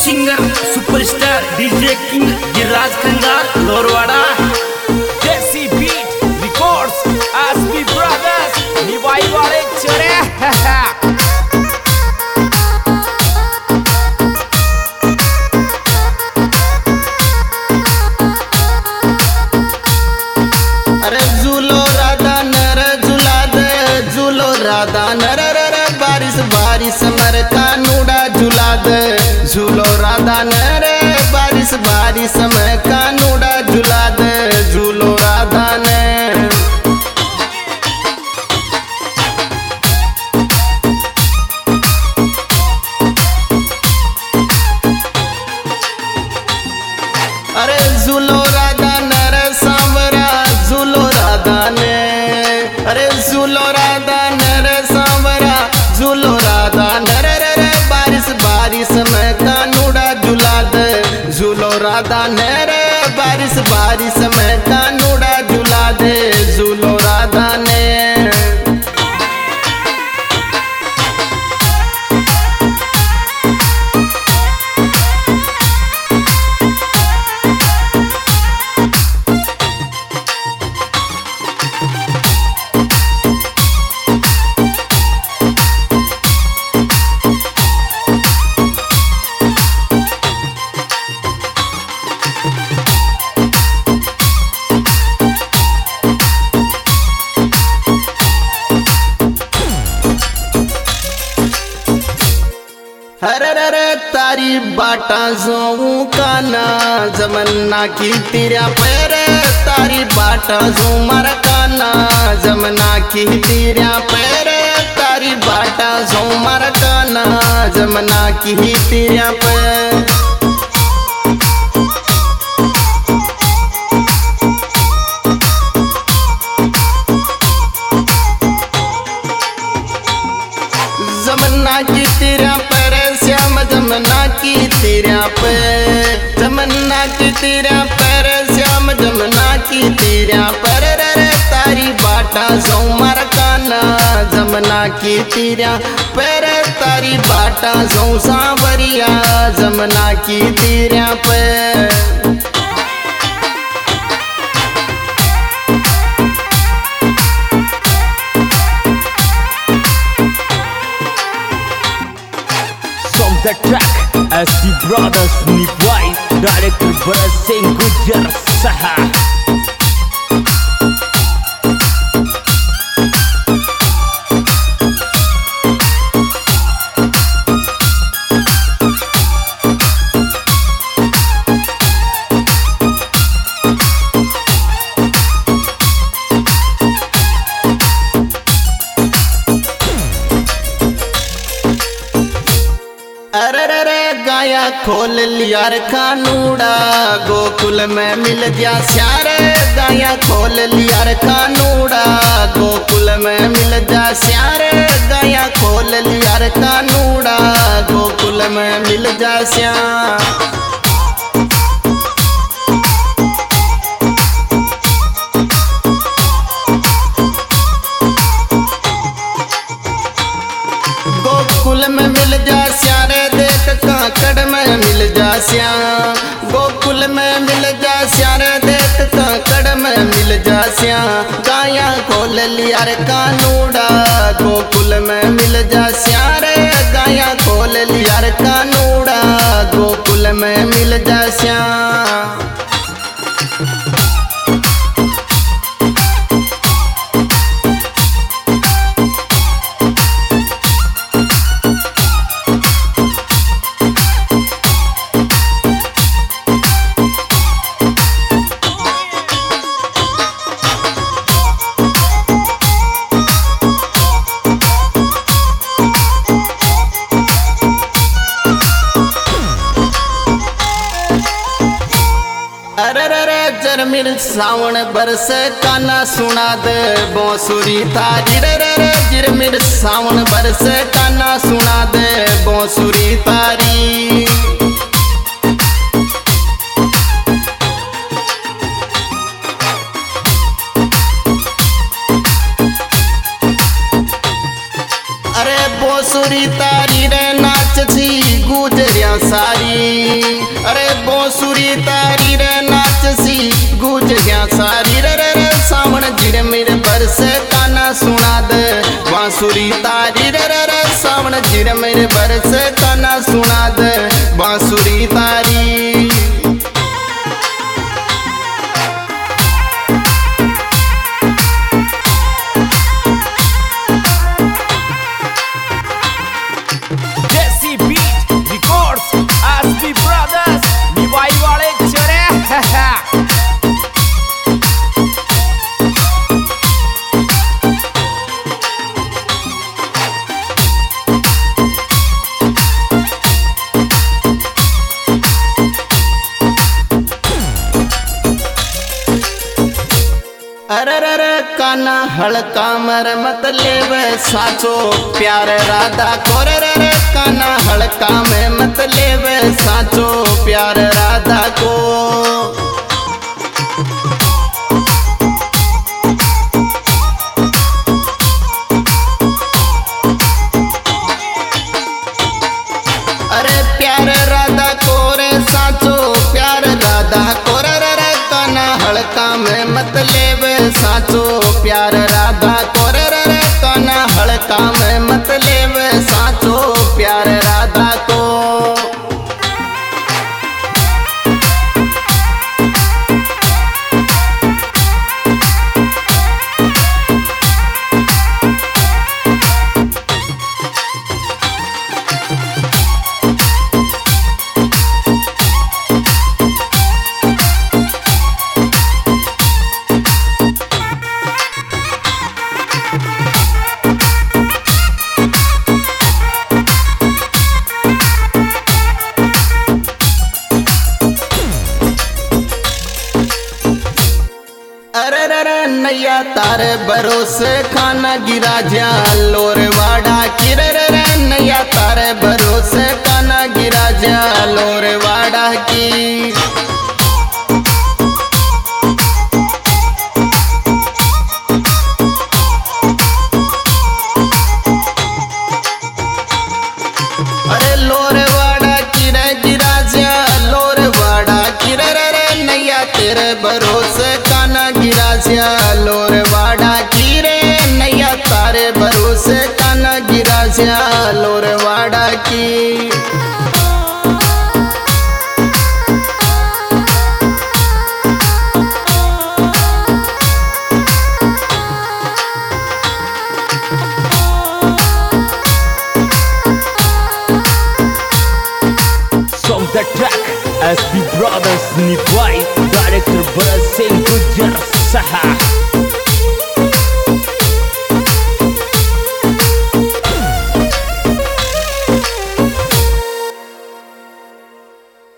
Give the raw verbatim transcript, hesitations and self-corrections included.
Singer superstar DJ king Giriraj Khangar Lorwada जैसी Beat Records आसपी Brothers Niwai वाले चरे अरे झूलो राधा नर झूला दे झूलो राधा नर बारिश बारिश मर कानूड़ा झूला दे झूलो राधा नर बारिश बारिश में कानूड़ा झूला दे झूलो राधा ने अरे झूलो राधा नर सांवरा झूलो राधा ने अरे झूलो राधा नर सांवरा झूलो राधा नर बारिश बारिश में कानूड़ा झूला दे झूलो राधा नर बारिश बारिश में कानूड़ा झूला दे झूलो राधा ने हर हर तारी बाटा जोऊ काना जमन्ना की तेरा पैर तारी बाटा जो मर काना जमना की तेरा पैर तारी बाटा जो मर काना जमना की तेरा पैर जमना की तेरा पैर श्याम जमना की तेरा पैर जमना की तेरा पैर श्याम जमना की तेरा पैर रे तारी बाटा सौ मर काना जमना की तेरा पैर तारी बाटा सौ सांवरिया जमना की तेरा पैर the track as the brothers Nivai director Bharat Singh Gujjar Saha अरे रे गाया खोल लिया रे कानूड़ा गोकुल में मिल जा श्यारे गाया खोल लिया रे कानूड़ा गोकुल में मिल जा श्यारे गाया खोल लिया रे कानूड़ा गोकुल में मिल जा श्यार गोकुल में मिल जा श्यारे देख काकड़ में मिल जा श्याम गोकुल में मिल जा श्यारे देख काकड़ में मिल जा श्याम गाया खोल लिया रे कानूड़ा गोकुल में मिल जा श्यारे गाया खोल लिया रे कानूड़ा गोकुल में मिल जा श्याम अरे रे जरमिल सावन बरस काना सुना दे बांसुरी तारी रे रे जरमिल सावन बरस काना सुना दे बांसुरी तारी अरे बांसुरी तारी रे नाच छी गुजरिया सारी मेरे बरस काना सुना दे बांसुरी तारी। Jesse Beat Records S B Brothers निभाई वाले चरे अरे काना हड़का मर मत लेवे साचो प्यार राधा को। रे काना हड़का में मत लेवे साचो प्यार राधा को। अरे प्यार राधा को रे साचो प्यार राधा को। रे काना हड़का में मत लेवे साचो प्यार राधा को। रे काना हड़का में मत लेवे साचो प्यार राधा को। अरे रे नैया तारे भरोसे खाना गिरा जा लोरवाड़ा की। रे रे नैया तारे भरोसे खाना गिरा जा लोरवाड़ा की। अरे लोरवाड़ा की रे गिरा जा लोरवाड़ा की। रे रे नैया तेरे भरोसे काना गिरा जा लोरवाड़ा की। रे नैया तारे भरोसे काना गिरा जा लोरवाड़ा की। Song the track S B Brothers Niwai director Bharat Singh Gujar Saha.